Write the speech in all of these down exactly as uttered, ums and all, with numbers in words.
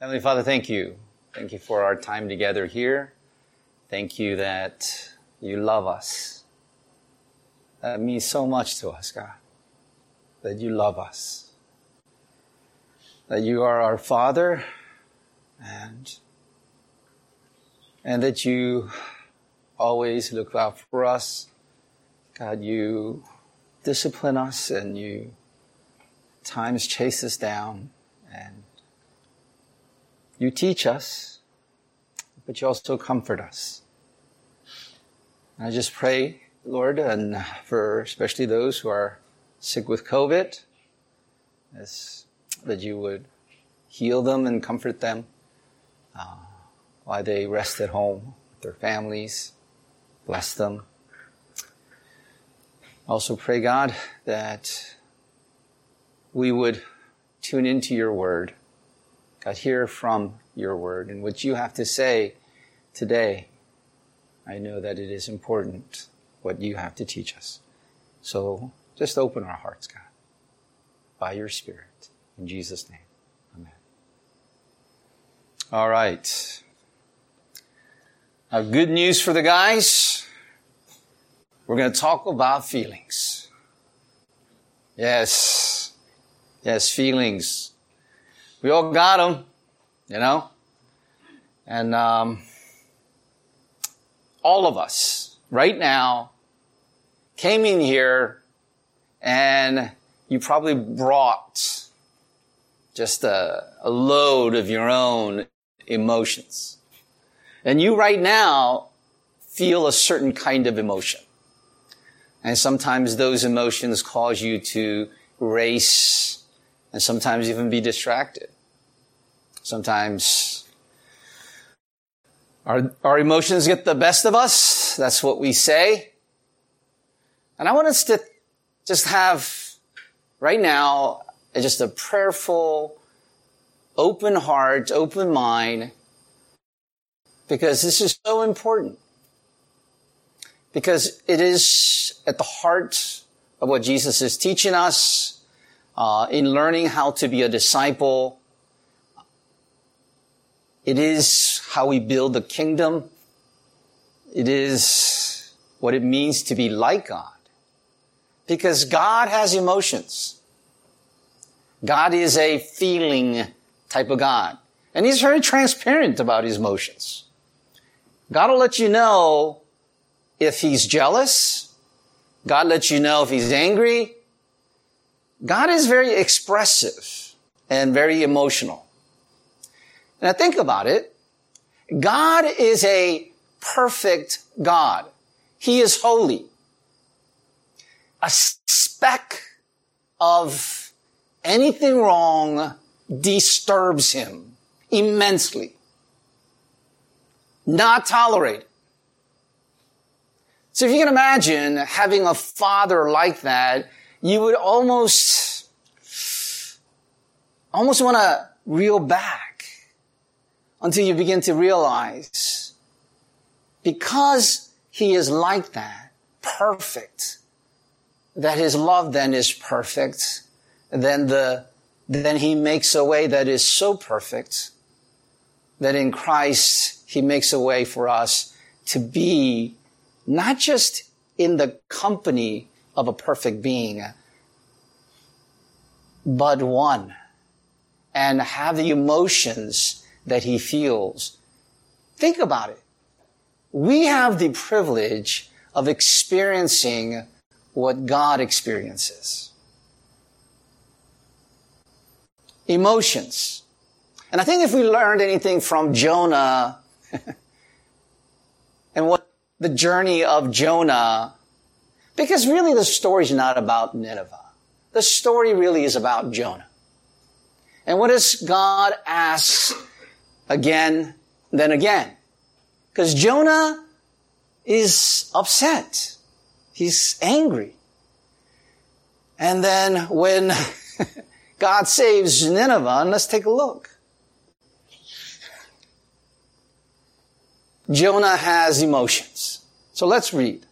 Heavenly Father, thank you. Thank you for our time together here. Thank you that you love us. That means so much to us, God, that you love us. That you are our Father and, and that you always look out for us. God, you discipline us and you at times chase us down and you teach us, but you also comfort us. And I just pray, Lord, and for especially those who are sick with COVID, as, that you would heal them and comfort them uh, while they rest at home with their families. Bless them. Also pray, God, that we would tune into your word. God, hear from your word and what you have to say today. I know that it is important what you have to teach us. So just open our hearts, God, by your Spirit. In Jesus' name, amen. All right. I have good news for the guys. We're going to talk about feelings. Yes. Yes, feelings. We all got them, you know? And um, all of us, right now, came in here and you probably brought just a, a load of your own emotions. And you right now feel a certain kind of emotion. And sometimes those emotions cause you to race and sometimes even be distracted. Sometimes our, our emotions get the best of us. That's what we say. And I want us to just have, right now, just a prayerful, open heart, open mind, because this is so important. Because it is at the heart of what Jesus is teaching us uh, in learning how to be a disciple. It is how we build the kingdom. It is what it means to be like God. Because God has emotions. God is a feeling type of God. And He's very transparent about His emotions. God will let you know if He's jealous. God lets you know if He's angry. God is very expressive and very emotional. And I think about it. God is a perfect God. He is holy. A speck of anything wrong disturbs Him immensely. Not tolerated. So if you can imagine having a father like that, you would almost, almost want to reel back until you begin to realize, because He is like that, perfect, that His love then is perfect, then the, then He makes a way that is so perfect that in Christ He makes a way for us to be not just in the company of a perfect being, but one, and have the emotions that He feels. Think about it. We have the privilege of experiencing what God experiences. Emotions. And I think if we learned anything from Jonah and what the journey of Jonah, because really the story is not about Nineveh. The story really is about Jonah. And what does God ask again, then again? Because Jonah is upset. He's angry. And then when God saves Nineveh, and let's take a look. Jonah has emotions. So let's read.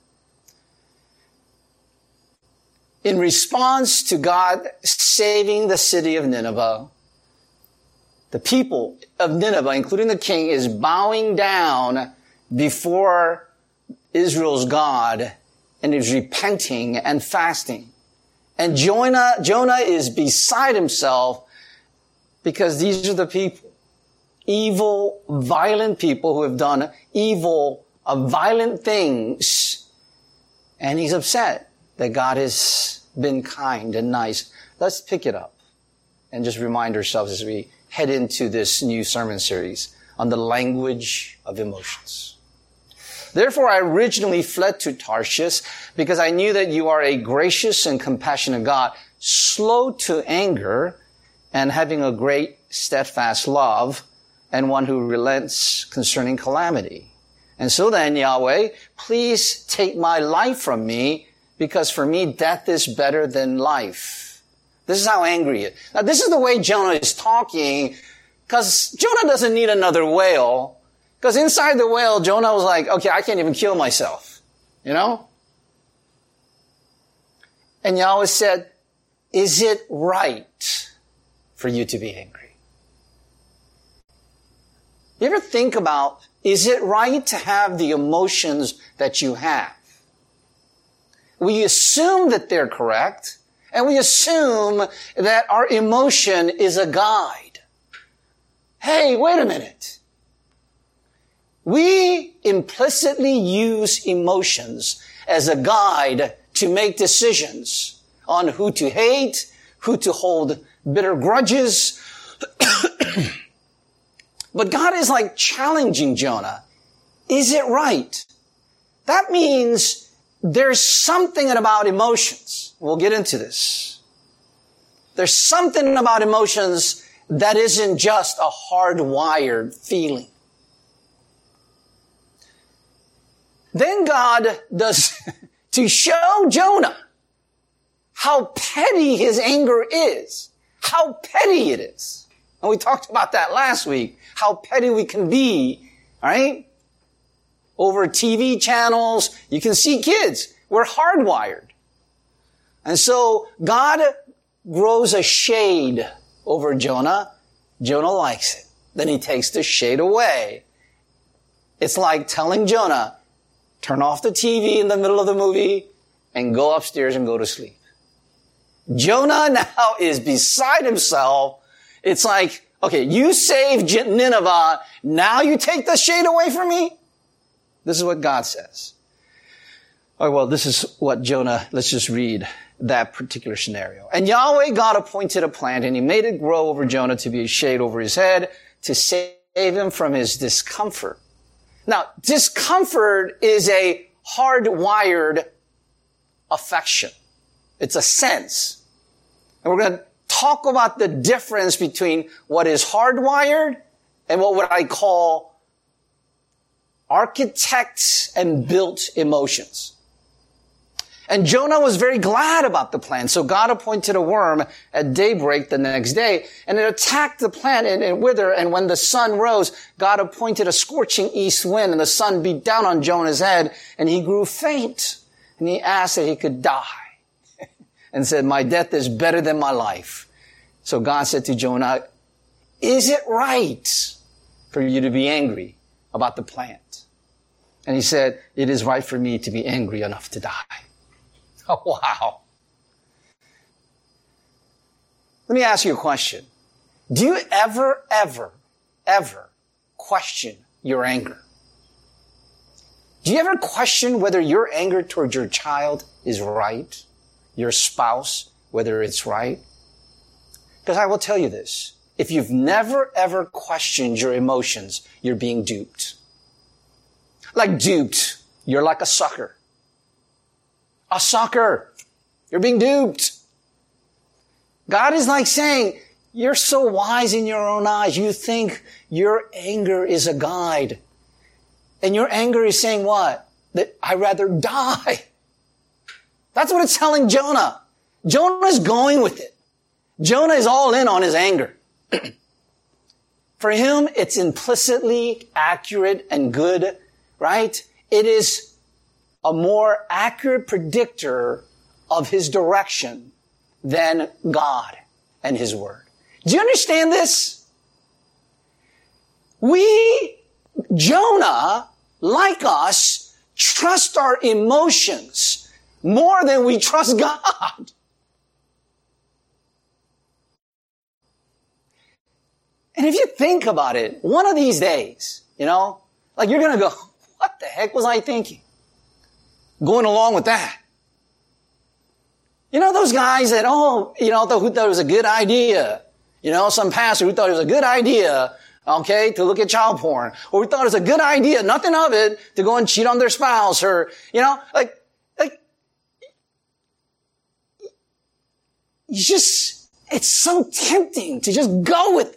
In response to God saving the city of Nineveh, The people of Nineveh, including the king, is bowing down before Israel's God and is repenting and fasting. And Jonah, Jonah is beside himself because these are the people, evil, violent people who have done evil, uh, violent things. And he's upset that God has been kind and nice. Let's pick it up and just remind ourselves as we head into this new sermon series on the language of emotions. Therefore, I originally fled to Tarshish because I knew that you are a gracious and compassionate God, slow to anger and having a great steadfast love, and one who relents concerning calamity. And so then, Yahweh, please take my life from me, because for me, death is better than life. This is how angry he is. Now, this is the way Jonah is talking, because Jonah doesn't need another whale. Because inside the whale, Jonah was like, okay, I can't even kill myself. You know? And Yahweh said, is it right for you to be angry? You ever think about, is it right to have the emotions that you have? We assume that they're correct, and we assume that our emotion is a guide. Hey, wait a minute. We implicitly use emotions as a guide to make decisions on who to hate, who to hold bitter grudges. But God is like challenging Jonah. Is it right? That means there's something about emotions. We'll get into this. There's something about emotions that isn't just a hardwired feeling. Then God does, to show Jonah how petty his anger is, how petty it is. And we talked about that last week, how petty we can be, all right? Over T V channels, you can see kids. We're hardwired. And so God grows a shade over Jonah. Jonah likes it. Then he takes the shade away. It's like telling Jonah, turn off the T V in the middle of the movie and go upstairs and go to sleep. Jonah now is beside himself. It's like, okay, you saved Nineveh. Now you take the shade away from me? This is what God says. Oh, well, this is what Jonah, let's just read that particular scenario. And Yahweh, God appointed a plant, and he made it grow over Jonah to be a shade over his head to save him from his discomfort. Now, discomfort is a hardwired affection. It's a sense. And we're going to talk about the difference between what is hardwired and what would I call architects and built emotions. And Jonah was very glad about the plant. So God appointed a worm at daybreak the next day, and it attacked the plant and it withered. And when the sun rose, God appointed a scorching east wind, and the sun beat down on Jonah's head, and he grew faint. And he asked that he could die and said, my death is better than my life. So God said to Jonah, is it right for you to be angry about the plant? And he said, it is right for me to be angry enough to die. Oh, wow. Let me ask you a question. Do you ever, ever, ever question your anger? Do you ever question whether your anger towards your child is right? Your spouse, whether it's right? Because I will tell you this. If you've never, ever questioned your emotions, you're being duped. Like duped. You're like a sucker. A sucker. You're being duped. God is like saying, you're so wise in your own eyes. You think your anger is a guide. And your anger is saying what? That I'd rather die. That's what it's telling Jonah. Jonah's going with it. Jonah is all in on his anger. For him, it's implicitly accurate and good, right? It is a more accurate predictor of his direction than God and his word. Do you understand this? We, Jonah, like us, trust our emotions more than we trust God. And if you think about it, one of these days, you know, like you're going to go, what the heck was I thinking? Going along with that. You know those guys that, oh, you know, who thought it was a good idea. You know, some pastor who thought it was a good idea, okay, to look at child porn. Or who thought it was a good idea, nothing of it, to go and cheat on their spouse or, you know, like, like, you just, it's so tempting to just go with it.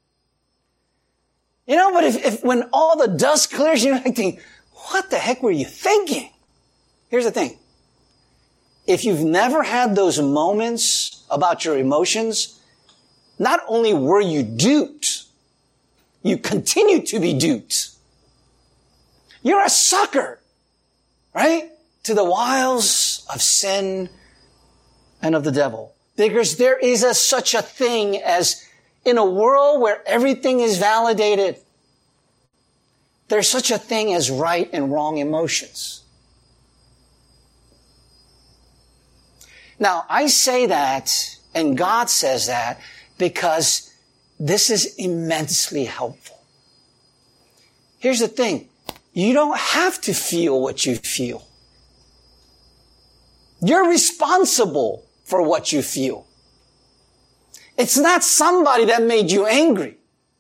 You know, but if, if when all the dust clears, you're like thinking, what the heck were you thinking? Here's the thing. If you've never had those moments about your emotions, not only were you duped, you continue to be duped. You're a sucker, right? To the wiles of sin and of the devil. Because there is a, such a thing as in a world where everything is validated, there's such a thing as right and wrong emotions. Now, I say that, and God says that, because this is immensely helpful. Here's the thing. You don't have to feel what you feel. You're responsible for what you feel. It's not somebody that made you angry.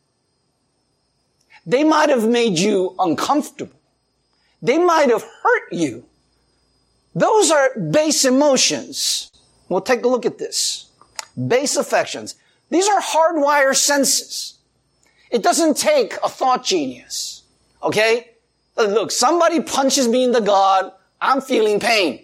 They might have made you uncomfortable. They might have hurt you. Those are base emotions. We'll take a look at this. Base affections. These are hardwired senses. It doesn't take a thought genius. Okay? Look, somebody punches me in the gut, I'm feeling pain.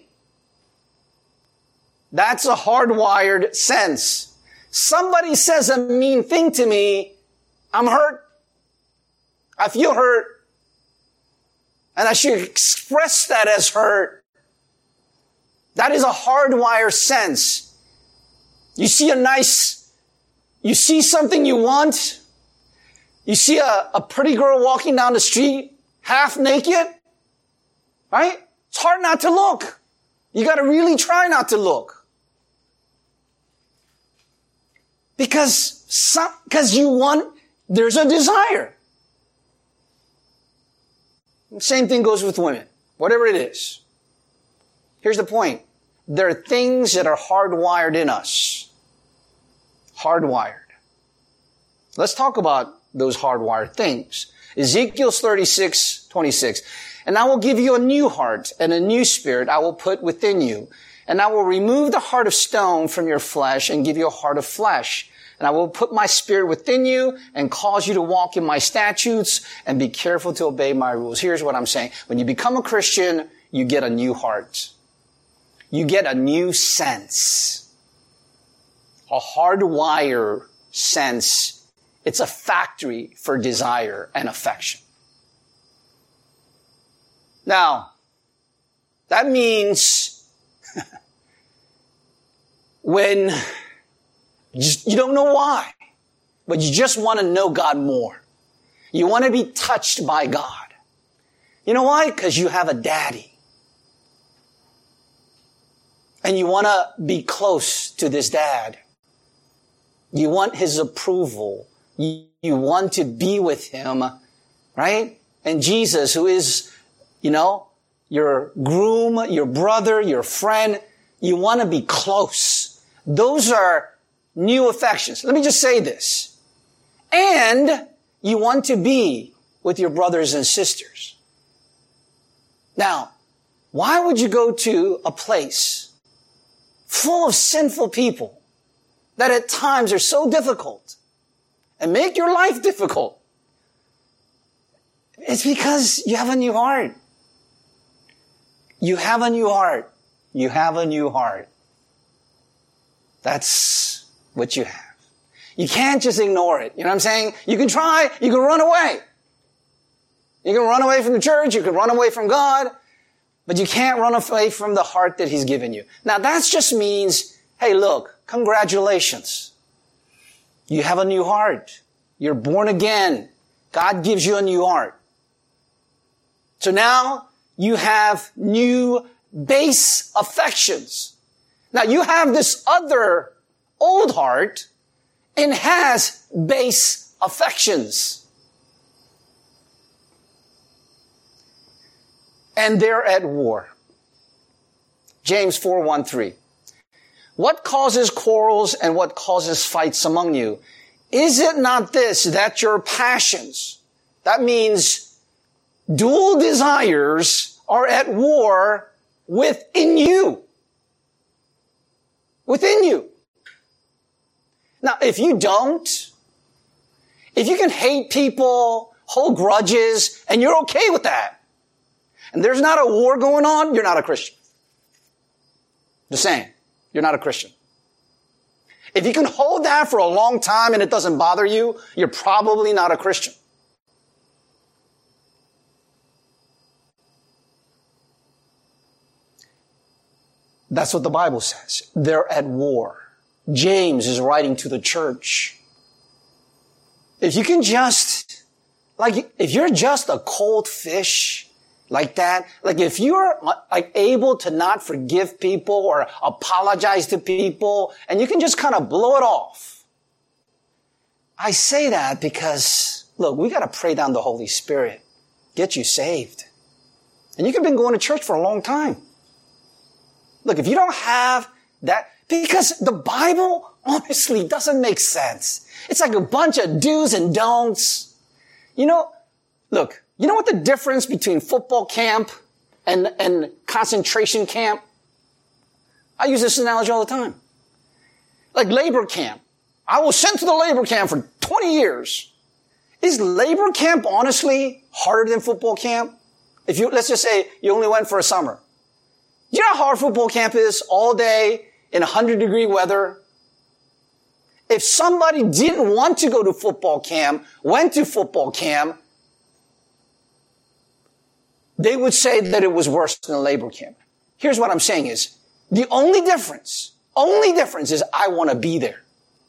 That's a hardwired sense. Somebody says a mean thing to me, I'm hurt. I feel hurt. And I should express that as hurt. That is a hardwired sense. You see a nice, you see something you want. You see a, a pretty girl walking down the street, half naked. Right? It's hard not to look. You gotta really try not to look. Because some, because you want, there's a desire. Same thing goes with women. Whatever it is. Here's the point. There are things that are hardwired in us. Hardwired. Let's talk about those hardwired things. Ezekiel thirty-six twenty-six. And I will give you a new heart and a new spirit I will put within you. And I will remove the heart of stone from your flesh and give you a heart of flesh. And I will put my spirit within you and cause you to walk in my statutes and be careful to obey my rules. Here's what I'm saying. When you become a Christian, you get a new heart. You get a new sense. A hardwired sense. It's a factory for desire and affection. Now, that means when you don't know why, but you just want to know God more. You want to be touched by God. You know why? Because you have a daddy. And you want to be close to this dad. You want his approval. You, you want to be with him, right? And Jesus, who is, you know, your groom, your brother, your friend, you want to be close. Those are new affections. Let me just say this. And you want to be with your brothers and sisters. Now, why would you go to a place full of sinful people that at times are so difficult and make your life difficult? It's because you have a new heart. You have a new heart. You have a new heart. That's what you have. You can't just ignore it. You know what I'm saying? You can try. You can run away. You can run away from the church. You can run away from God. But you can't run away from the heart that He's given you. Now that just means, hey, look, congratulations. You have a new heart. You're born again. God gives you a new heart. So now you have new base affections. Now you have this other old heart and has base affections. And they're at war. James four, one, three. What causes quarrels and what causes fights among you? Is it not this, that your passions, that means dual desires, are at war within you? Within you. Now, if you don't, if you can hate people, hold grudges, and you're okay with that, and there's not a war going on, you're not a Christian. Just saying, you're not a Christian. If you can hold that for a long time and it doesn't bother you, you're probably not a Christian. That's what the Bible says. They're at war. James is writing to the church. If you can just, like, if you're just a cold fish like that, like if you're like able to not forgive people or apologize to people and you can just kind of blow it off. I say that because, look, we got to pray down the Holy Spirit, get you saved. And you could have been going to church for a long time. Look, if you don't have that, because the Bible honestly doesn't make sense. It's like a bunch of do's and don'ts. You know, look, you know what the difference between football camp and, and concentration camp? I use this analogy all the time. Like labor camp. I was sent to the labor camp for twenty years. Is labor camp honestly harder than football camp? If you, let's just say you only went for a summer. You know how hard football camp is all day in one hundred degree weather? If somebody didn't want to go to football camp, went to football camp, they would say that it was worse than a labor camp. Here's what I'm saying is, the only difference, only difference is I want to be there.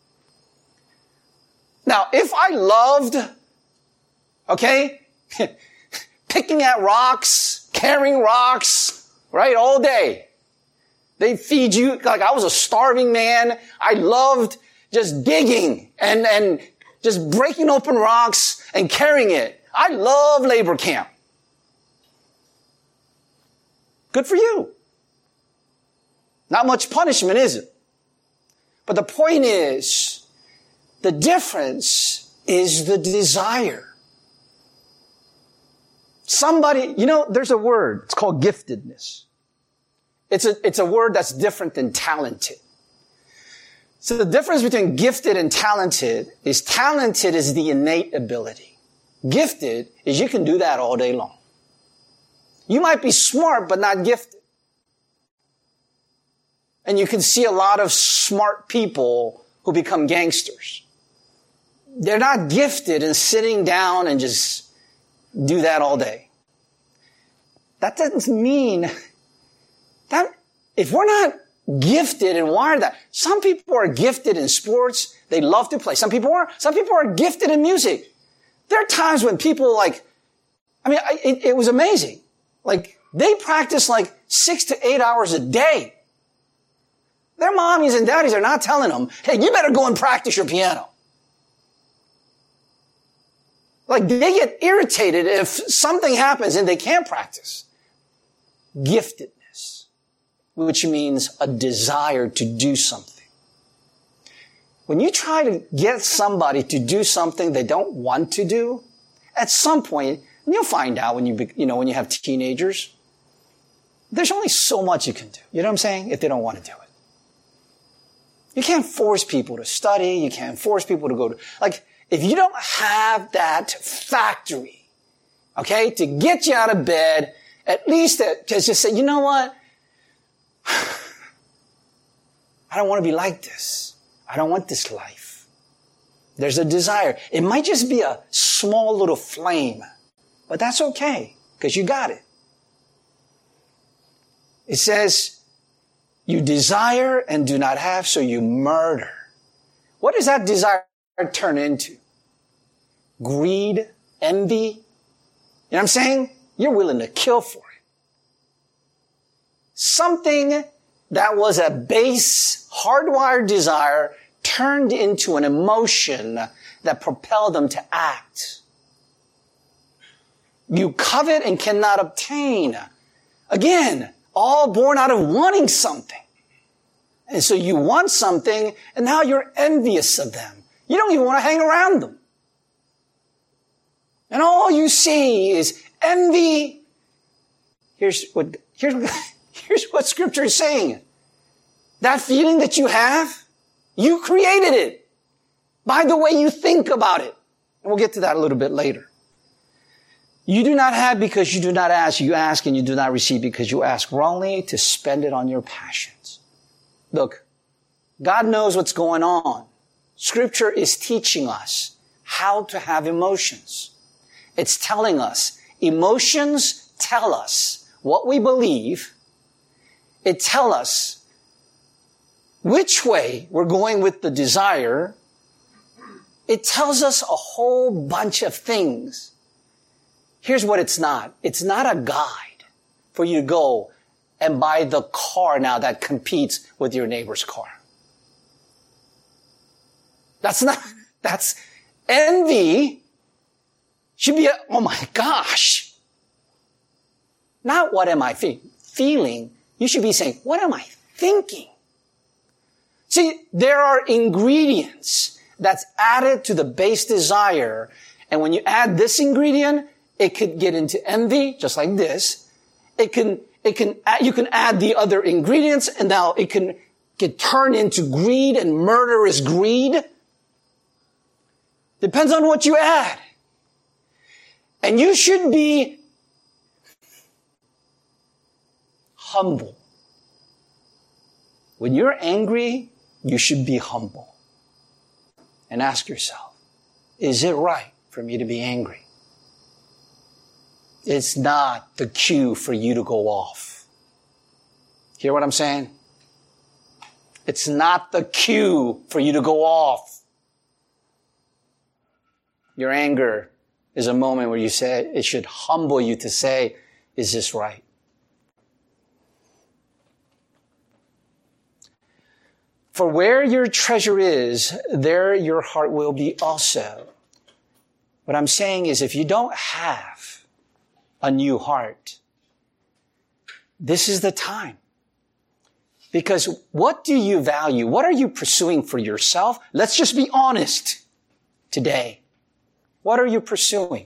Now, if I loved, okay, picking at rocks, carrying rocks, right, all day. They feed you, like I was a starving man. I loved just digging and, and just breaking open rocks and carrying it. I love labor camp. Good for you. Not much punishment, is it? But the point is, the difference is the desire. Somebody, you know, there's a word, it's called giftedness. It's a, it's a word that's different than talented. So the difference between gifted and talented is talented is the innate ability. Gifted is you can do that all day long. You might be smart, but not gifted. And you can see a lot of smart people who become gangsters. They're not gifted in sitting down and just do that all day. That doesn't mean that if we're not gifted and wired that, some people are gifted in sports. They love to play. Some people are. Some people are gifted in music. There are times when people like, I mean, it, it was amazing. Like they practice like six to eight hours a day. Their mommies and daddies are not telling them, hey, you better go and practice your piano. Like they get irritated if something happens and they can't practice. Giftedness, which means a desire to do something. When you try to get somebody to do something they don't want to do, at some point, and you'll find out when you, you know, when you have teenagers, there's only so much you can do. You know what I'm saying? If they don't want to do it. You can't force people to study. You can't force people to go to, like, if you don't have that factory, okay, to get you out of bed, at least to just say, you know what? I don't want to be like this. I don't want this life. There's a desire. It might just be a small little flame, but that's okay because you got it. It says, you desire and do not have, so you murder. What does that desire turn into? Greed envy. You know what I'm saying? You're willing to kill for it. Something that was a base, hardwired desire turned into an emotion that propelled them to act. You covet and cannot obtain. Again, all born out of wanting something. And so you want something, and now you're envious of them. You don't even want to hang around them. And all you see is envy. Here's what, here's, here's what Scripture is saying. That feeling that you have, you created it by the way you think about it. And we'll get to that a little bit later. You do not have because you do not ask. You ask and you do not receive because you ask wrongly to spend it on your passions. Look, God knows what's going on. Scripture is teaching us how to have emotions. It's telling us emotions tell us what we believe. It tells us which way we're going with the desire. It tells us a whole bunch of things. Here's what it's not. It's not a guide for you to go and buy the car now that competes with your neighbor's car. That's not, that's envy should be, a, oh my gosh. Not what am I fe- feeling. You should be saying, what am I thinking? See, there are ingredients that's added to the base desire. And when you add this ingredient, it could get into envy, just like this. It can, it can, you can add the other ingredients, and now it can get turned into greed and murderous greed. Depends on what you add. And you should be humble. When you're angry, you should be humble. And ask yourself, is it right for me to be angry? It's not the cue for you to go off. Hear what I'm saying? It's not the cue for you to go off. Your anger is a moment where you say, it should humble you to say, is this right? For where your treasure is, there your heart will be also. What I'm saying is, if you don't have a new heart, this is the time. Because what do you value? What are you pursuing for yourself? Let's just be honest today. What are you pursuing?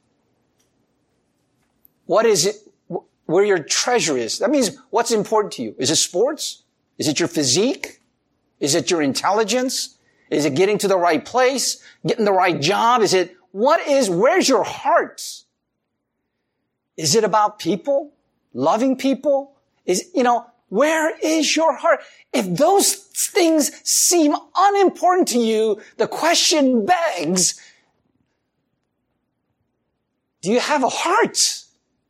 What is it, where your treasure is? That means what's important to you. Is it sports? Is it your physique? Is it your intelligence? Is it getting to the right place? Getting the right job? Is it, what is, where's your heart? Is it about people? Loving people? Is, you know, where is your heart? If those things seem unimportant to you, the question begs, do you have a heart?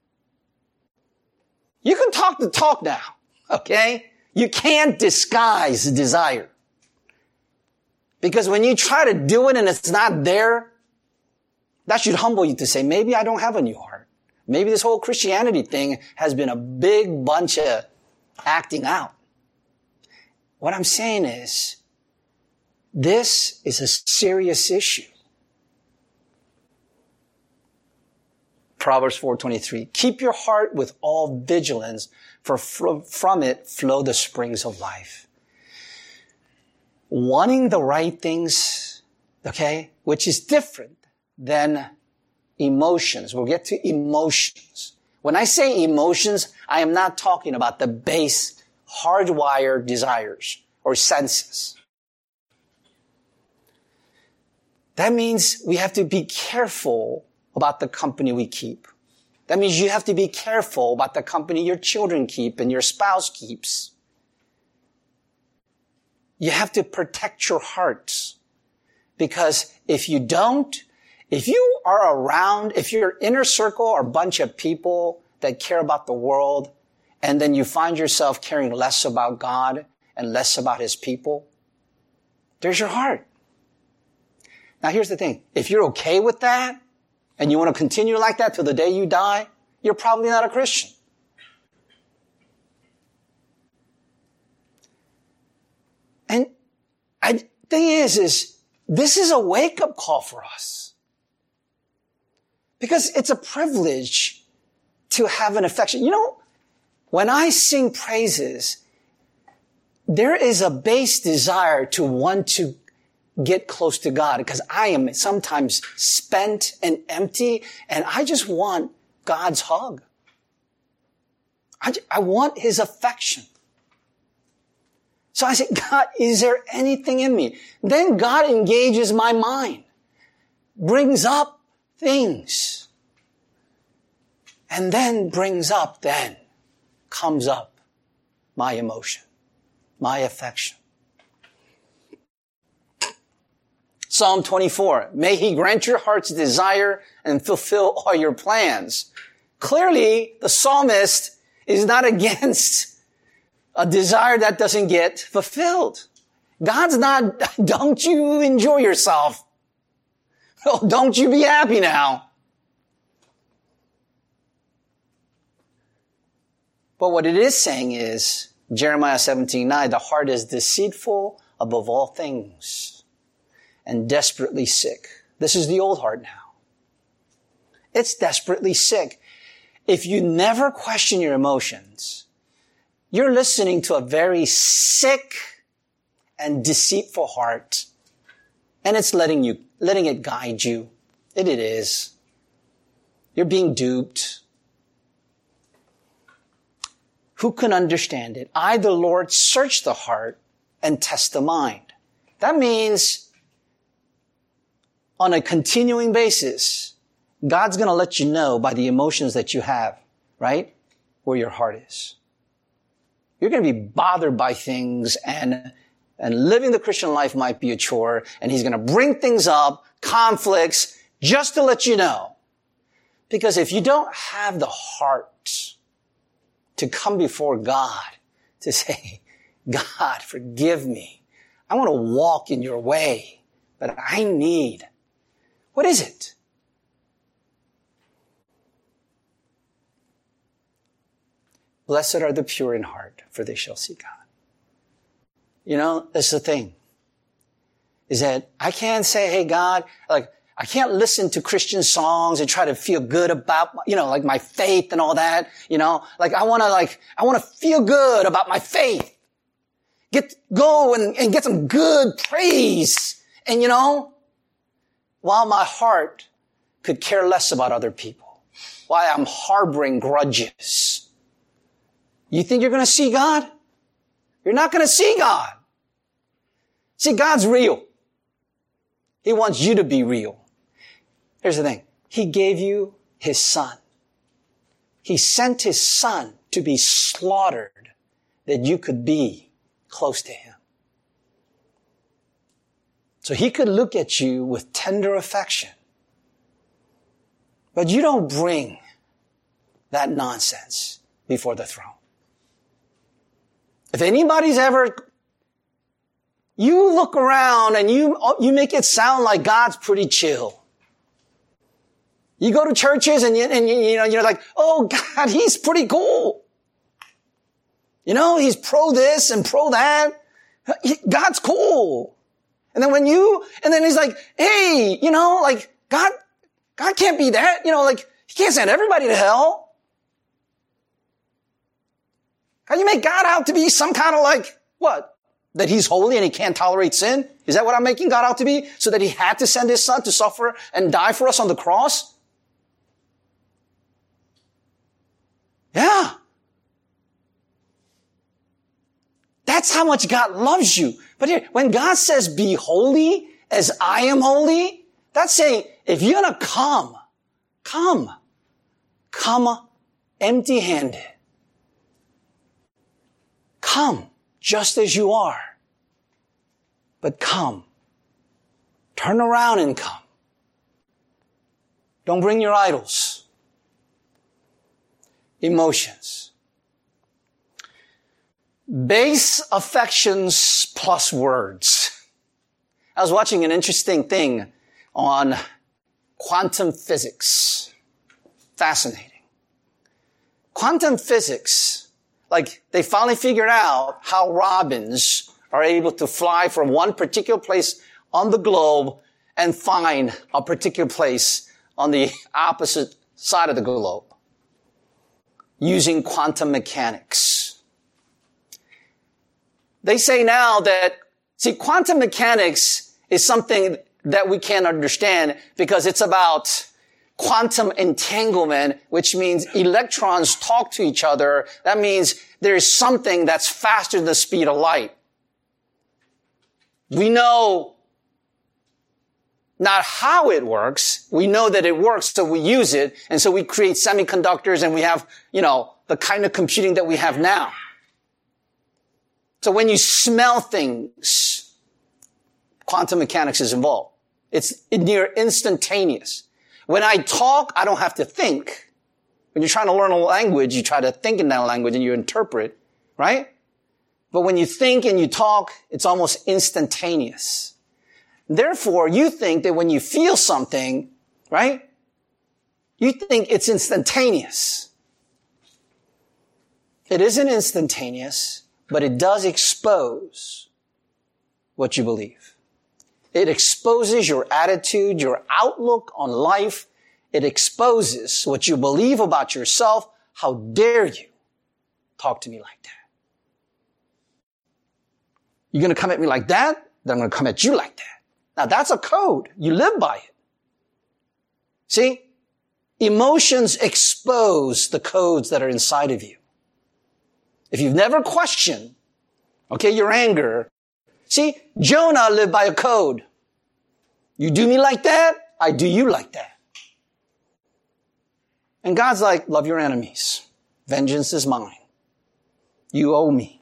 You can talk the talk now, okay? You can't disguise desire. Because when you try to do it and it's not there, that should humble you to say, maybe I don't have a new heart. Maybe this whole Christianity thing has been a big bunch of acting out. What I'm saying is, this is a serious issue. Proverbs four twenty-three, keep your heart with all vigilance, for from it flow the springs of life. Wanting the right things, okay, which is different than emotions. We'll get to emotions. When I say emotions, I am not talking about the base hardwired desires or senses. That means we have to be careful about the company we keep. That means you have to be careful about the company your children keep and your spouse keeps. You have to protect your hearts. Because if you don't, if you are around, if your inner circle are a bunch of people that care about the world, and then you find yourself caring less about God and less about His people, there's your heart. Now here's the thing. If you're okay with that, and you want to continue like that till the day you die, you're probably not a Christian. And I, thing is, is this is a wake-up call for us. Because it's a privilege to have an affection. You know, when I sing praises, there is a base desire to want to get close to God, because I am sometimes spent and empty, and I just want God's hug. I, I want His affection. So I say, God, is there anything in me? Then God engages my mind, brings up things, and then brings up, then comes up my emotion, my affection. Psalm twenty-four, may He grant your heart's desire and fulfill all your plans. Clearly, the psalmist is not against a desire that doesn't get fulfilled. God's not, don't you enjoy yourself? Oh, don't you be happy now? But what it is saying is, Jeremiah seventeen nine, the heart is deceitful above all things and desperately sick. This is the old heart now. It's desperately sick. If you never question your emotions, you're listening to a very sick and deceitful heart, and it's letting you, letting it guide you. It, it is. You're being duped. Who can understand it? I, the Lord, search the heart and test the mind. That means on a continuing basis, God's going to let you know by the emotions that you have, right, where your heart is. You're going to be bothered by things, and and living the Christian life might be a chore, and He's going to bring things up, conflicts, just to let you know. Because if you don't have the heart to come before God to say, God, forgive me. I want to walk in your way, but I need. What is it? Blessed are the pure in heart, for they shall see God. You know, that's the thing. Is that I can't say, hey, God, like, I can't listen to Christian songs and try to feel good about, you know, like my faith and all that, you know, like I want to like, I want to feel good about my faith. Get, go and, and get some good praise. And you know, while my heart could care less about other people, while I'm harboring grudges, you think you're going to see God? You're not going to see God. See, God's real. He wants you to be real. Here's the thing. He gave you His Son. He sent His Son to be slaughtered that you could be close to Him. So He could look at you with tender affection. But you don't bring that nonsense before the throne. If anybody's ever, you look around and you, you make it sound like God's pretty chill. You go to churches and you, and you, you know, you're like, oh God, He's pretty cool. You know, He's pro this and pro that. He, God's cool. And then when you, and then He's like, hey, you know, like God, God can't be that. You know, like He can't send everybody to hell. Can you make God out to be some kind of like, what? That He's holy and He can't tolerate sin? Is that what I'm making God out to be? So that He had to send His Son to suffer and die for us on the cross? Yeah. That's how much God loves you. But here, when God says, be holy as I am holy, that's saying, if you're going to come, come, come empty-handed. Come just as you are. But come. Turn around and come. Don't bring your idols. Emotions. Base affections plus words. I was watching an interesting thing on quantum physics. Fascinating. Quantum physics, like they finally figured out how robins are able to fly from one particular place on the globe and find a particular place on the opposite side of the globe using quantum mechanics. They say now that, see, quantum mechanics is something that we can't understand because it's about quantum entanglement, which means electrons talk to each other. That means there is something that's faster than the speed of light. We know not how it works. We know that it works, so we use it. And so we create semiconductors and we have, you know, the kind of computing that we have now. So when you smell things, quantum mechanics is involved. It's near instantaneous. When I talk, I don't have to think. When you're trying to learn a language, you try to think in that language and you interpret, right? But when you think and you talk, it's almost instantaneous. Therefore, you think that when you feel something, right? You think it's instantaneous. It isn't instantaneous, but it does expose what you believe. It exposes your attitude, your outlook on life. It exposes what you believe about yourself. How dare you talk to me like that? You're going to come at me like that? Then I'm going to come at you like that. Now that's a code. You live by it. See? Emotions expose the codes that are inside of you. If you've never questioned, okay, your anger. See, Jonah lived by a code. You do me like that, I do you like that. And God's like, love your enemies. Vengeance is mine. You owe me.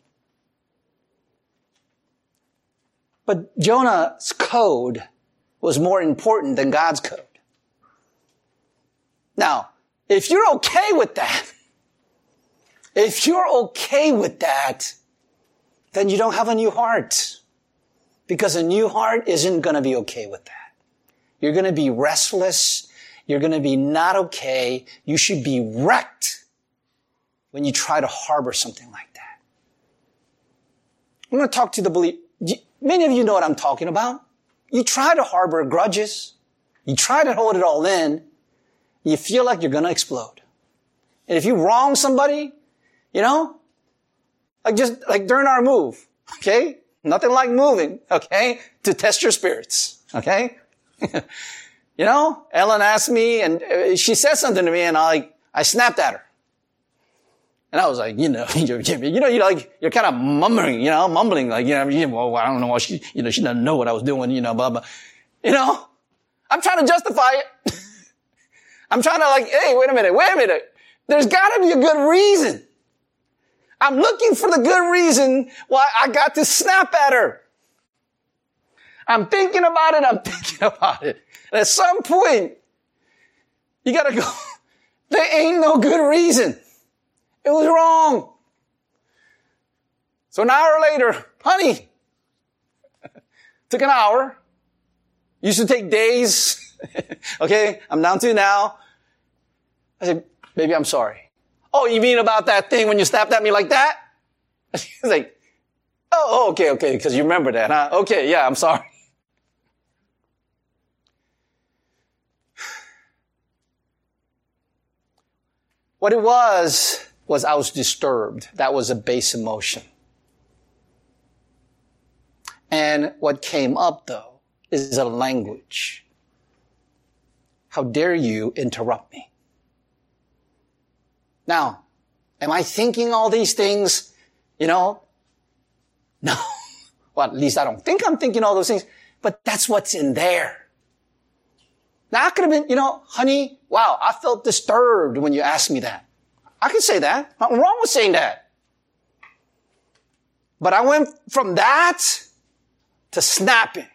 But Jonah's code was more important than God's code. Now, if you're okay with that, if you're okay with that, then you don't have a new heart. Because a new heart isn't going to be okay with that. You're going to be restless. You're going to be not okay. You should be wrecked when you try to harbor something like that. I'm going to talk to the believer. Many of you know what I'm talking about. You try to harbor grudges. You try to hold it all in. You feel like you're going to explode. And if you wrong somebody, you know, like just like during our move, okay? Nothing like moving, okay, to test your spirits, okay? You know, Ellen asked me and she said something to me and I like, I snapped at her. And I was like, you know, you're, you know, you're like, you're kind of mumbling, you know, mumbling, like, you know, well, I don't know why she, you know, she doesn't know what I was doing, you know, blah, blah. You know, I'm trying to justify it. I'm trying to like, hey, wait a minute, wait a minute. There's gotta be a good reason. I'm looking for the good reason why I got to snap at her. I'm thinking about it, I'm thinking about it. And at some point, you gotta go, there ain't no good reason. It was wrong. So an hour later, honey, took an hour. Used to take days. Okay, I'm down to now. I said, baby, I'm sorry. Oh, you mean about that thing when you snapped at me like that? She's like, oh, okay, okay, because you remember that, huh? Okay, yeah, I'm sorry. What it was, was I was disturbed. That was a base emotion. And what came up, though, is a language. How dare you interrupt me? Now, am I thinking all these things? You know? No. Well, at least I don't think I'm thinking all those things. But that's what's in there. Now, I could have been, you know, honey, wow, I felt disturbed when you asked me that. I could say that. Nothing wrong with saying that. But I went from that to snapping.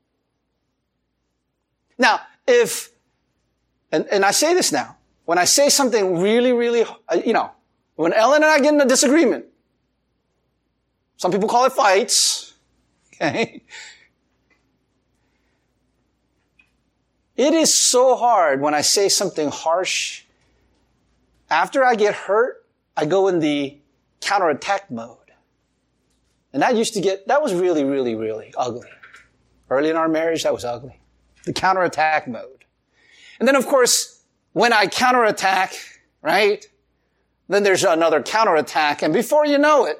Now, if, and, and I say this now, when I say something really, really, you know, when Ellen and I get in a disagreement, some people call it fights, okay? It is so hard when I say something harsh. After I get hurt, I go in the counterattack mode. And that used to get, that was really, really, really ugly. Early in our marriage, that was ugly. The counterattack mode. And then, of course, when I counterattack, right, then there's another counterattack. And before you know it,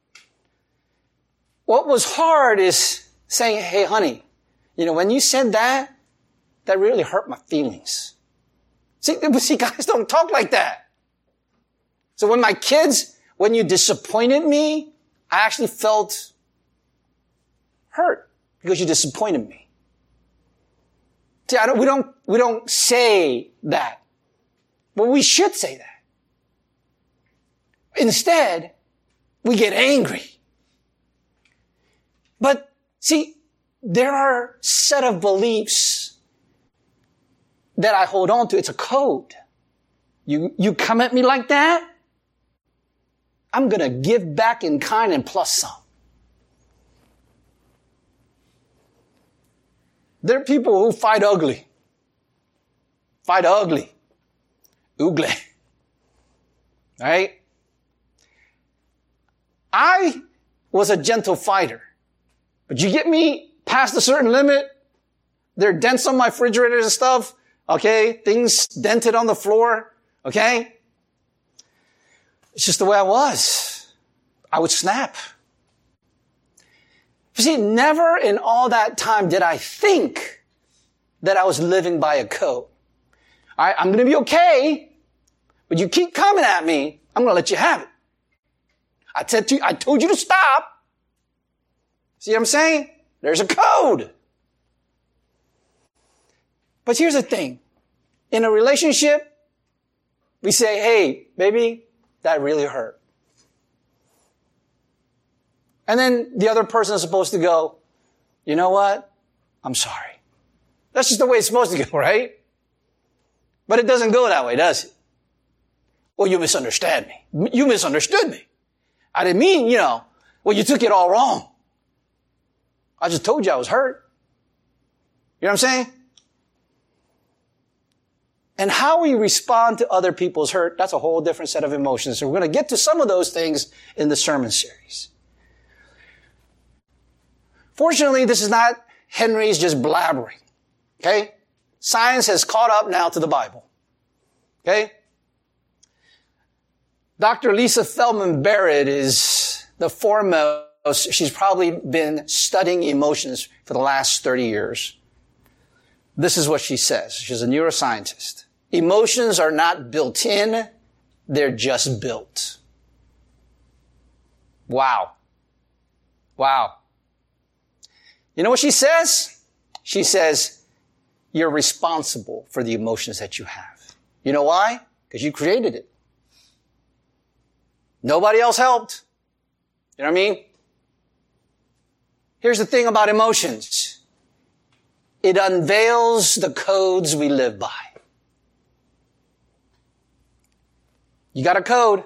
what was hard is saying, hey, honey, you know, when you said that, that really hurt my feelings. See, see, guys don't talk like that. So when my kids, when you disappointed me, I actually felt hurt because you disappointed me. See, I don't, we don't, we don't say that. But we should say that. Instead, we get angry. But see, there are a set of beliefs that I hold on to. It's a code. You, you come at me like that, I'm going to give back in kind and plus some. There are people who fight ugly. Fight ugly. Ugly. Right? I was a gentle fighter. But you get me past a certain limit, there are dents on my refrigerators and stuff, okay? Things dented on the floor, okay? It's just the way I was. I would snap. You see, never in all that time did I think that I was living by a code. All right, I'm going to be okay, but you keep coming at me, I'm going to let you have it. I said to you, I told you to stop. See what I'm saying? There's a code. But here's the thing. In a relationship, we say, hey, baby, that really hurt. And then the other person is supposed to go, you know what? I'm sorry. That's just the way it's supposed to go, right? But it doesn't go that way, does it? Well, you misunderstand me. You misunderstood me. I didn't mean, you know, well, you took it all wrong. I just told you I was hurt. You know what I'm saying? And how we respond to other people's hurt, that's a whole different set of emotions. So we're going to get to some of those things in the sermon series. Fortunately, this is not Henry's just blabbering. Okay? Science has caught up now to the Bible. Okay? Doctor Lisa Feldman Barrett is the foremost. She's probably been studying emotions for the last thirty years. This is what she says. She's a neuroscientist. Emotions are not built in, they're just built. Wow. Wow. You know what she says? She says, you're responsible for the emotions that you have. You know why? Because you created it. Nobody else helped. You know what I mean? Here's the thing about emotions. It unveils the codes we live by. You got a code.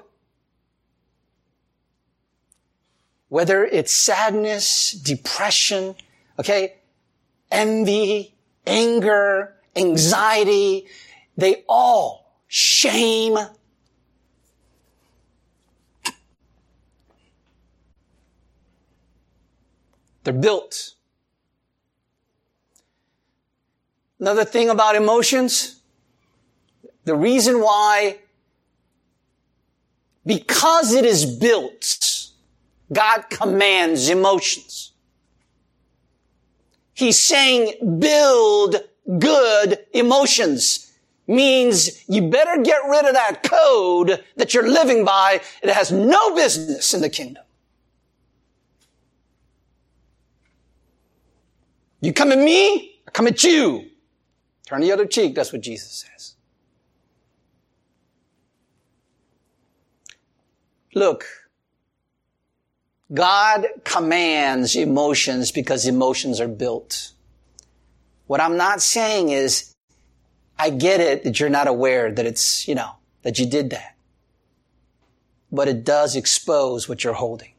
Whether it's sadness, depression, okay, envy, anger, anxiety, they all, shame, they're built. Another thing about emotions, the reason why, because it is built, God commands emotions. He's saying build good emotions. Means you better get rid of that code that you're living by. It has no business in the kingdom. You come at me, I come at you. Turn the other cheek, that's what Jesus says. Look, God commands emotions because emotions are built. What I'm not saying is, I get it that you're not aware that it's, you know, that you did that. But it does expose what you're holding.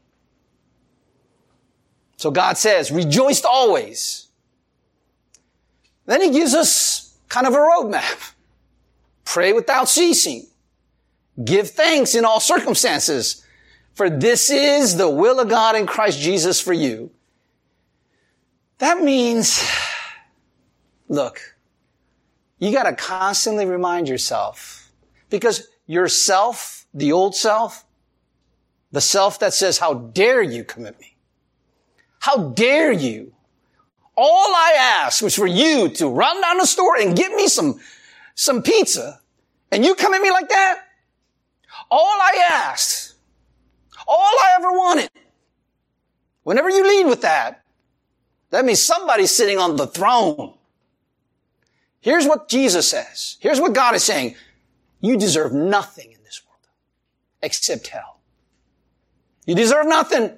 So God says, rejoice always. Then he gives us kind of a roadmap. Pray without ceasing. Give thanks in all circumstances, for this is the will of God in Christ Jesus for you. That means, look, you got to constantly remind yourself, because yourself, the old self, the self that says, how dare you commit me? How dare you? All I asked was for you to run down the store and get me some, some pizza, and you come at me like that? All I asked, all I ever wanted. Whenever you lead with that, that means somebody's sitting on the throne. Here's what Jesus says. Here's what God is saying. You deserve nothing in this world except hell. You deserve nothing.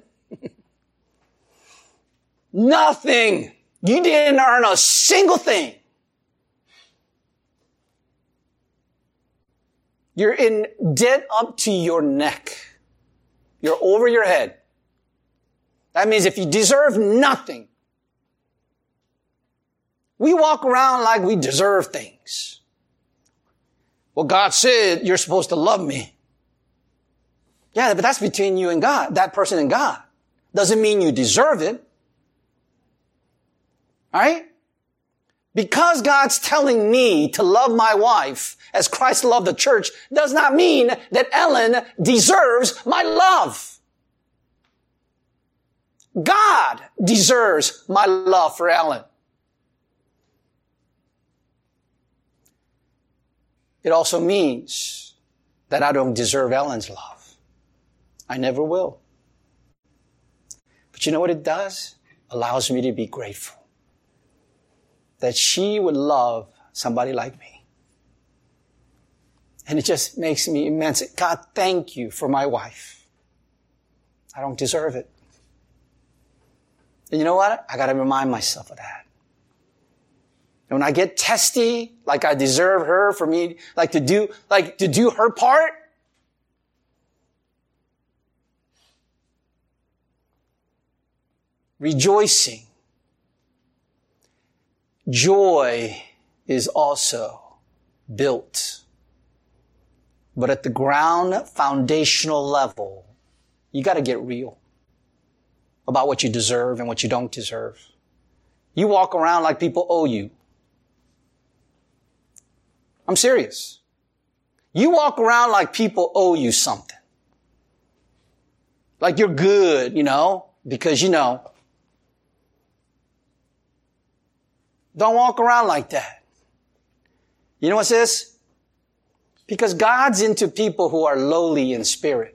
Nothing. You didn't earn a single thing. You're in debt up to your neck. You're over your head. That means if you deserve nothing, we walk around like we deserve things. Well, God said you're supposed to love me. Yeah, but that's between you and God, that person and God. Doesn't mean you deserve it. All right? Because God's telling me to love my wife as Christ loved the church does not mean that Ellen deserves my love. God deserves my love for Ellen. It also means that I don't deserve Ellen's love. I never will. But you know what it does? Allows me to be grateful that she would love somebody like me. And it just makes me immense. God, thank you for my wife. I don't deserve it. And you know what? I got to remind myself of that. And when I get testy, like I deserve her for me, like to do, like to do her part, rejoicing. Joy is also built. But at the ground foundational level, you got to get real about what you deserve and what you don't deserve. You walk around like people owe you. I'm serious. You walk around like people owe you something. Like you're good, you know, because you know. Don't walk around like that. You know what's this? Because God's into people who are lowly in spirit.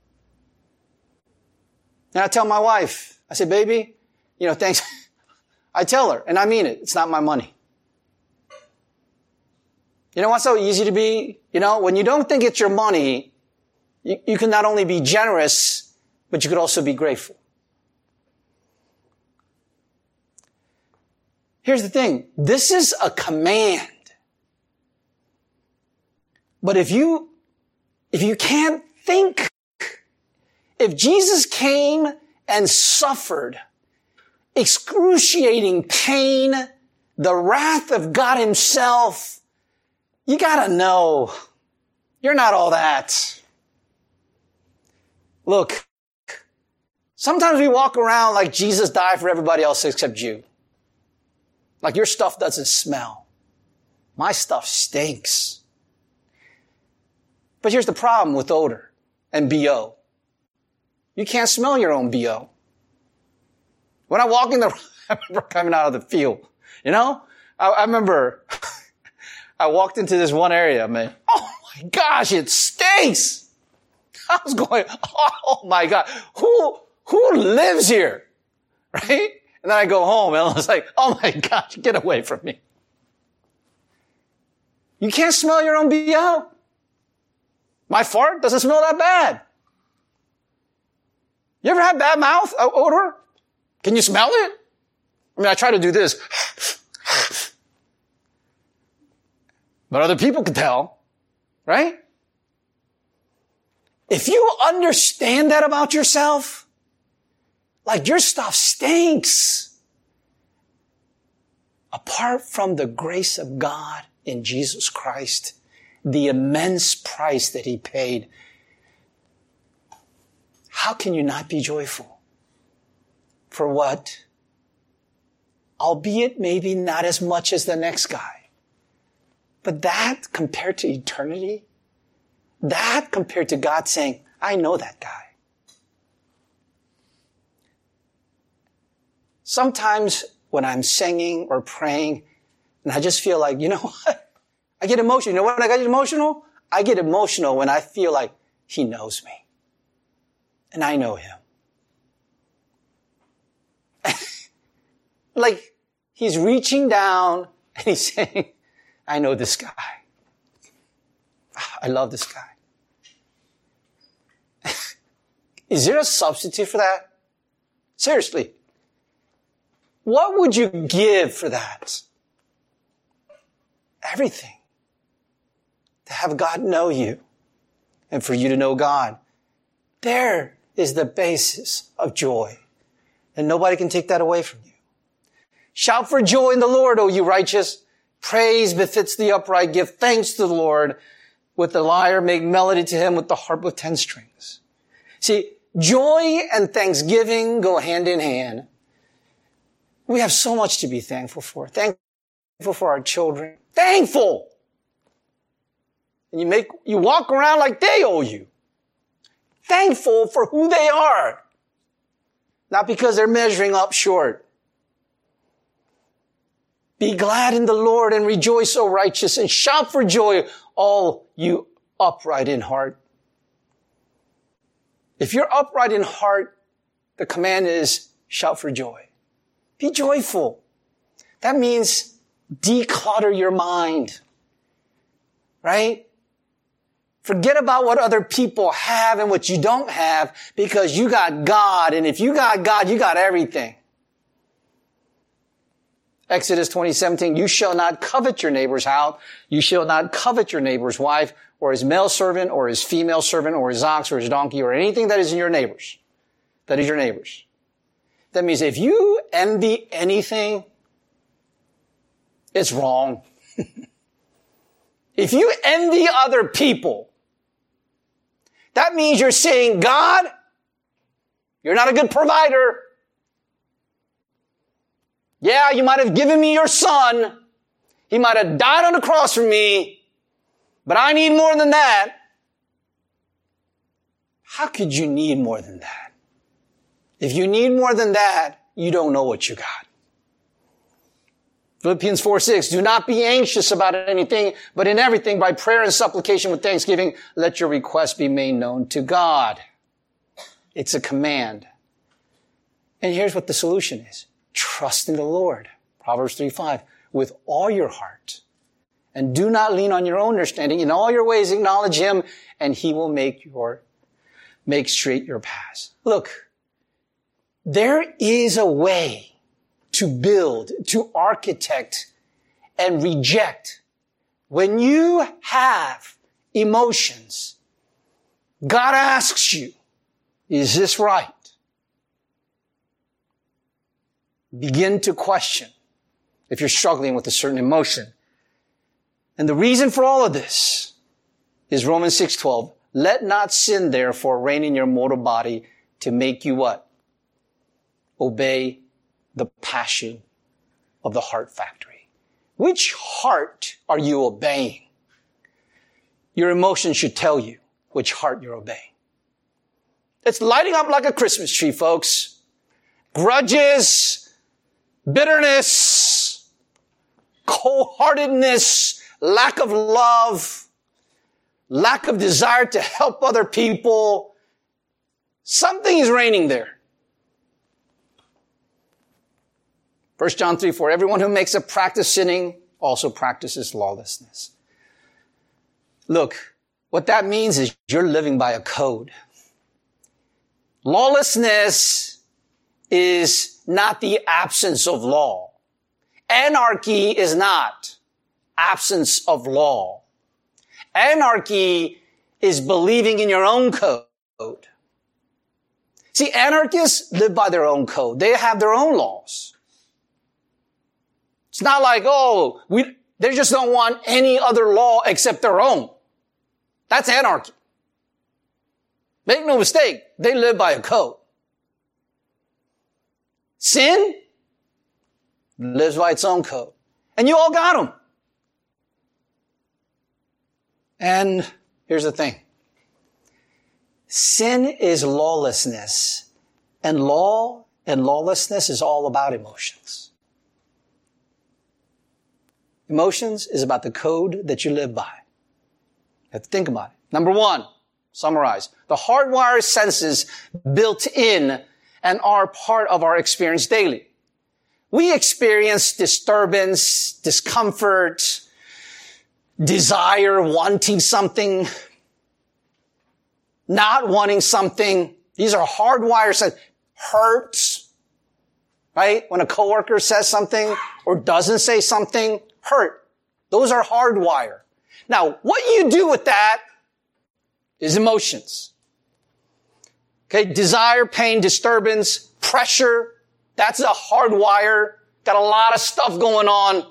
And I tell my wife, I say, baby, you know, thanks. I tell her, and I mean it, it's not my money. You know what's so easy to be? You know, when you don't think it's your money, you, you can not only be generous, but you could also be grateful. Here's the thing. This is a command. But if you, if you can't think, if Jesus came and suffered excruciating pain, the wrath of God himself, you gotta know you're not all that. Look, sometimes we walk around like Jesus died for everybody else except you. Like your stuff doesn't smell. My stuff stinks. But here's the problem with odor and B O. You can't smell your own B O. When I walk in the, I remember coming out of the field, you know, I, I remember I walked into this one area, man. Oh my gosh, it stinks. I was going, oh my God, who, who lives here? Right? And then I go home and I was like, oh my gosh, get away from me. You can't smell your own B O. My fart doesn't smell that bad. You ever had bad mouth odor? Can you smell it? I mean, I try to do this. But other people can tell, right? If you understand that about yourself, like your stuff stinks. apart from the grace of God in Jesus Christ, the immense price that he paid, how can you not be joyful? For what? Albeit maybe not as much as the next guy. But that compared to eternity, that compared to God saying, I know that guy. Sometimes when I'm singing or praying, and I just feel like, you know what? I get emotional. You know when I get emotional? I get emotional when I feel like he knows me. And I know him. Like he's reaching down and he's saying, I know this guy. I love this guy. Is there a substitute for that? Seriously. What would you give for that? Everything. To have God know you and for you to know God. There is the basis of joy. And nobody can take that away from you. Shout for joy in the Lord, O you righteous. Praise befits the upright. Give thanks to the Lord. With the lyre, make melody to him with the harp of ten strings. See, joy and thanksgiving go hand in hand. We have so much to be thankful for. Thankful for our children. Thankful! And you make, you walk around like they owe you. Thankful for who they are. Not because they're measuring up short. Be glad in the Lord and rejoice, O righteous, and shout for joy, all you upright in heart. If you're upright in heart, the command is shout for joy. Be joyful. That means declutter your mind. Right? Forget about what other people have and what you don't have because you got God. And if you got God, you got everything. Exodus twenty seventeen, you shall not covet your neighbor's house. You shall not covet your neighbor's wife or his male servant or his female servant or his ox or his donkey or anything that is in your neighbor's. That is your neighbor's. That means if you envy anything, it's wrong. If you envy other people, that means you're saying, God, you're not a good provider. Yeah, you might have given me your son. He might have died on the cross for me, but I need more than that. How could you need more than that? If you need more than that, you don't know what you got. Philippians four six, do not be anxious about anything, but in everything by prayer and supplication with thanksgiving, let your requests be made known to God. It's a command. And here's what the solution is. Trust in the Lord. Proverbs three five, with all your heart. And do not lean on your own understanding. In all your ways acknowledge him, and he will make your, make straight your paths. Look, there is a way to build, to architect, and reject. When you have emotions, God asks you, is this right? Begin to question if you're struggling with a certain emotion. And the reason for all of this is Romans six twelve. Let not sin therefore reign in your mortal body to make you what? Obey the passion of the heart factory. Which heart are you obeying? Your emotions should tell you which heart you're obeying. It's lighting up like a Christmas tree, folks. Grudges, bitterness, cold-heartedness, lack of love, lack of desire to help other people. Something is reigning there. First John three four, everyone who makes a practice sinning also practices lawlessness. Look, what that means is you're living by a code. Lawlessness is not the absence of law. Anarchy is not absence of law. Anarchy is believing in your own code. See, anarchists live by their own code. They have their own laws. It's not like, oh, we, they just don't want any other law except their own. That's anarchy. Make no mistake, they live by a code. Sin lives by its own code. And you all got them. And here's the thing. Sin is lawlessness. And law and lawlessness is all about emotions. Emotions is about the code that you live by. You have to think about it. Number one, summarize. The hardwired senses built in and are part of our experience daily. We experience disturbance, discomfort, desire, wanting something, not wanting something. These are hardwired senses. Hurts, right? When a coworker says something or doesn't say something, hurt. Those are hardwired. Now, what you do with that is emotions. Okay, desire, pain, disturbance, pressure, that's a hardwire. Got a lot of stuff going on.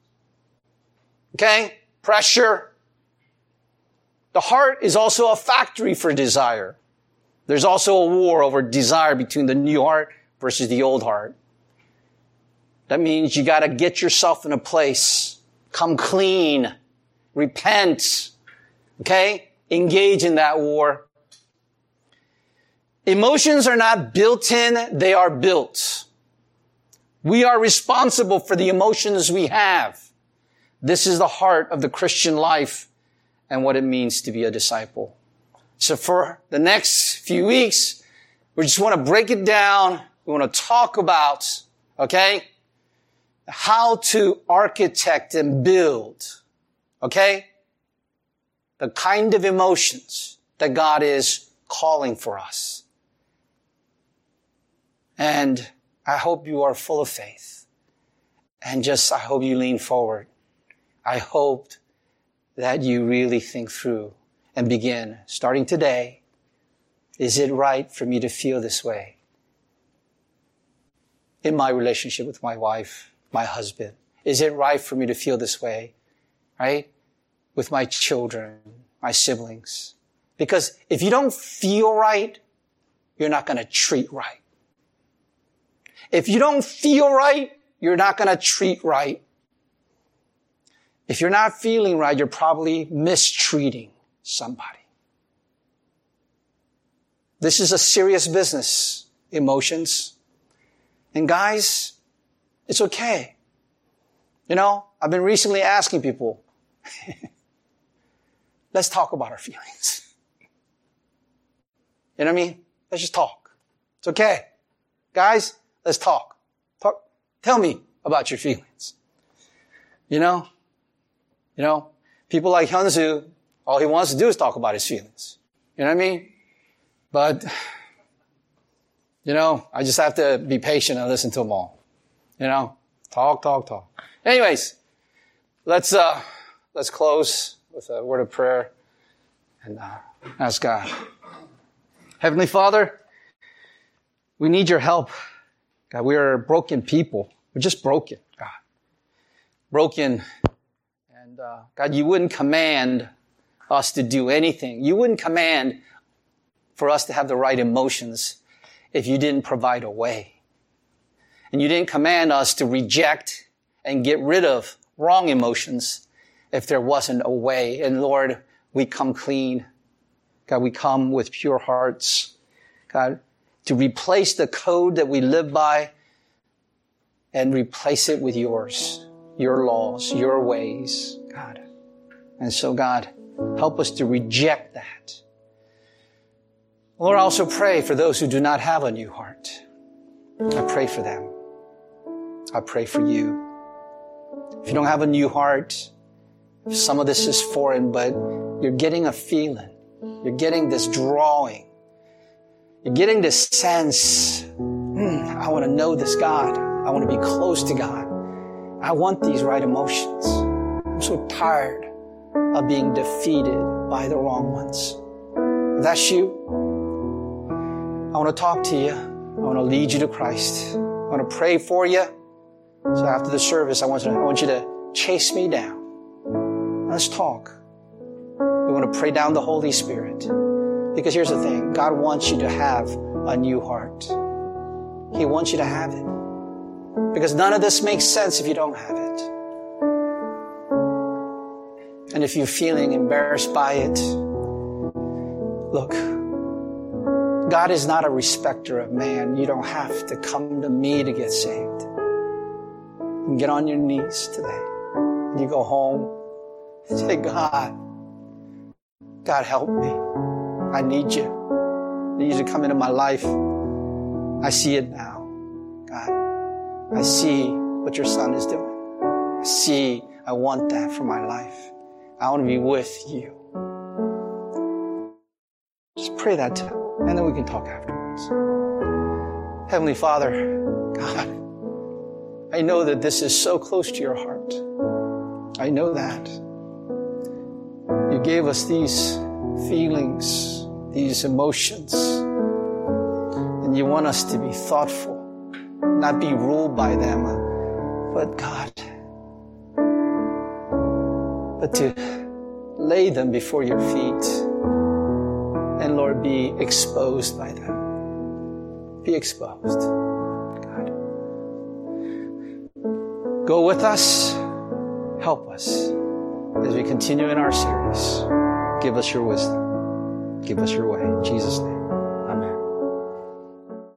Okay, pressure. The heart is also a factory for desire. There's also a war over desire between the new heart versus the old heart. That means you got to get yourself in a place, come clean, repent, okay? Engage in that war. Emotions are not built in, they are built. We are responsible for the emotions we have. This is the heart of the Christian life and what it means to be a disciple. So for the next few weeks, we just want to break it down. We want to talk about, okay, how to architect and build, okay, the kind of emotions that God is calling for us. And I hope you are full of faith. And just, I hope you lean forward. I hope that you really think through and begin, starting today, is it right for me to feel this way in my relationship with my wife, my husband? Is it right for me to feel this way, right, with my children, my siblings? Because if you don't feel right, you're not going to treat right. If you don't feel right, you're not going to treat right. If you're not feeling right, you're probably mistreating somebody. This is a serious business, emotions. And guys, it's okay. You know, I've been recently asking people, let's talk about our feelings. You know what I mean? Let's just talk. It's okay. Guys, let's talk. Talk. Tell me about your feelings. You know? You know, people like Hyunsu, all he wants to do is talk about his feelings. You know what I mean? But, you know, I just have to be patient and listen to them all. You know, talk, talk, talk. Anyways, let's, uh, let's close with a word of prayer and, uh, ask God. Heavenly Father, we need your help. God, we are broken people. We're just broken, God. Broken. And, uh, God, you wouldn't command us to do anything. You wouldn't command for us to have the right emotions if you didn't provide a way. And you didn't command us to reject and get rid of wrong emotions if there wasn't a way. And Lord, we come clean. God, we come with pure hearts. God, to replace the code that we live by and replace it with yours, your laws, your ways, God. And so, God, help us to reject that. Lord, I also pray for those who do not have a new heart. I pray for them. I pray for you. If you don't have a new heart, some of this is foreign, but you're getting a feeling. You're getting this drawing. You're getting this sense, mm, I want to know this God. I want to be close to God. I want these right emotions. I'm so tired of being defeated by the wrong ones. If that's you, I want to talk to you. I want to lead you to Christ. I want to pray for you. So after the service, I want, to, I want you to chase me down. Let's talk. We want to pray down the Holy Spirit. Because here's the thing. God wants you to have a new heart. He wants you to have it. Because none of this makes sense if you don't have it. And if you're feeling embarrassed by it, look, God is not a respecter of man. You don't have to come to me to get saved. You get on your knees today. You go home and say, God, God help me. I need you. I need you to come into my life. I see it now. God, I see what your son is doing. I see, I want that for my life. I want to be with you. Just pray that to him, and then we can talk afterwards. Heavenly Father, God, I know that this is so close to your heart. I know that. You gave us these feelings, these emotions, and you want us to be thoughtful, not be ruled by them, but God, but to lay them before your feet and, Lord, be exposed by them. Be exposed. God. Go with us. Help us as we continue in our series. Give us your wisdom. Give us your way. In Jesus' name.